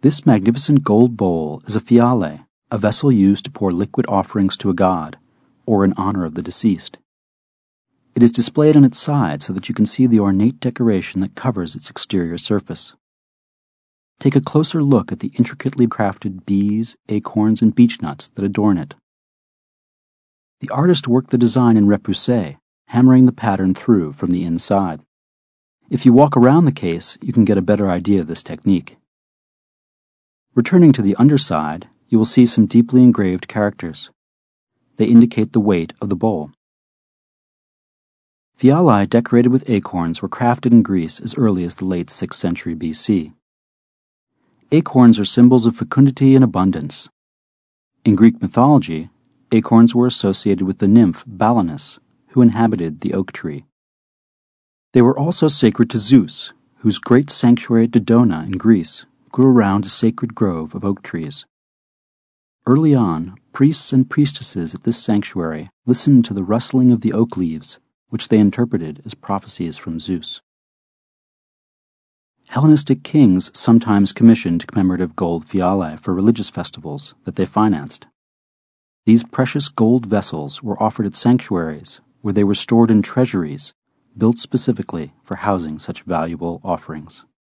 This magnificent gold bowl is a fiale, a vessel used to pour liquid offerings to a god, or in honor of the deceased. It is displayed on its side so that you can see the ornate decoration that covers its exterior surface. Take a closer look at the intricately crafted bees, acorns, and beech nuts that adorn it. The artist worked the design in repoussé, hammering the pattern through from the inside. If you walk around the case, you can get a better idea of this technique. Returning to the underside, you will see some deeply engraved characters. They indicate the weight of the bowl. Fialae decorated with acorns were crafted in Greece as early as the late 6th century BC. Acorns are symbols of fecundity and abundance. In Greek mythology, acorns were associated with the nymph Balanus, who inhabited the oak tree. They were also sacred to Zeus, whose great sanctuary at Dodona in Greece grew around a sacred grove of oak trees. Early on, priests and priestesses at this sanctuary listened to the rustling of the oak leaves, which they interpreted as prophecies from Zeus. Hellenistic kings sometimes commissioned commemorative gold fialae for religious festivals that they financed. These precious gold vessels were offered at sanctuaries where they were stored in treasuries built specifically for housing such valuable offerings.